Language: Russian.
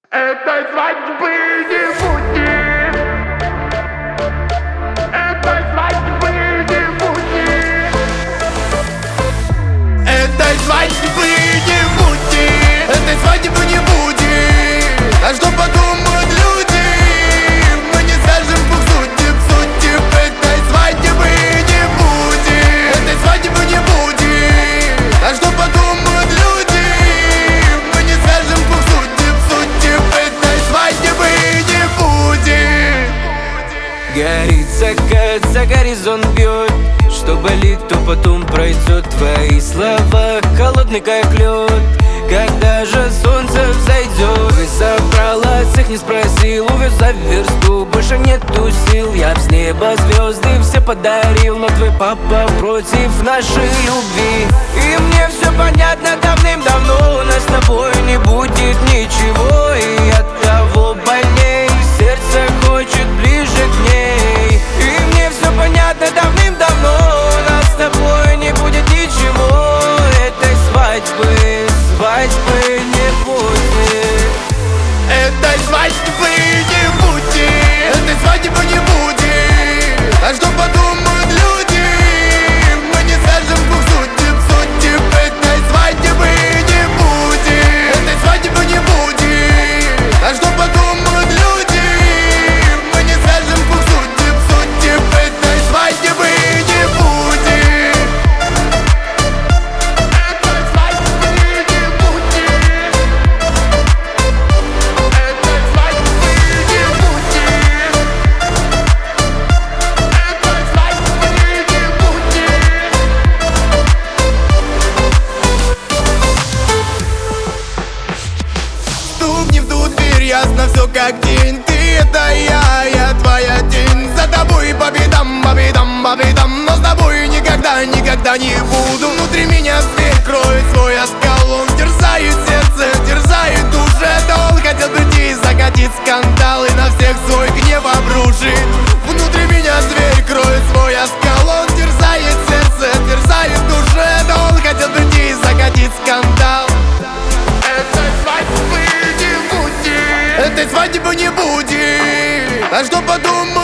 Этой свадьбы не будет. Этой свадьбы не будет. Этой свадьбы не будет. Этой свадьбы не будет. А что подумают люди? Мы не скажем двух судеб. Этой свадьбы не будет. Этой свадьбы не будет. А что подумают люди? Мы не скажем двух судеб. Этой свадьбы не будет. Горит закат, за горизонт бьет. Что болит, то потом пройдет. Твои слова холодный как лед. Когда же солнце взойдет? И забрала всех, не спросил. Увез за версту, больше нету сил. Я б с неба звезды все подарил, но твой папа против нашей любви. И мне все понятно давным-давно. У нас с тобой не будет ничего. И от того больней сердце хочет ближе к ней. И мне все понятно давным-давно. У нас с тобой не будет ничего. Этой свадьбы не будет. Этой свадьбы не будет. Этой свадьбы не будет. А что подумают люди? Мы не скажем двух судеб. Этой свадьбы не будет. Этой свадьбы не будет. А что подумают люди? Мы не скажем двух судеб. Этой свадьбы не будет. Этой свадьбы не будет. Этой свадьбы не будет. Этой свадьбы не будет. Стукни в ту дверь, ясно все как день. Ты это я твоя тень. За тобой по бедам. Но с тобой никогда не буду. Внутри меня зверь кроет свой оскал. Он терзает сердце, терзает душу. Он хотел прийти и закатить скандал и на всех свой гнев обрушит. Внутри меня зверь кроет свой оскал. Он терзает сердце, терзает душу. Он хотел прийти и закатить скандал. Этой свадьбы не будет. Этой свадьбы не будет. А что подумают?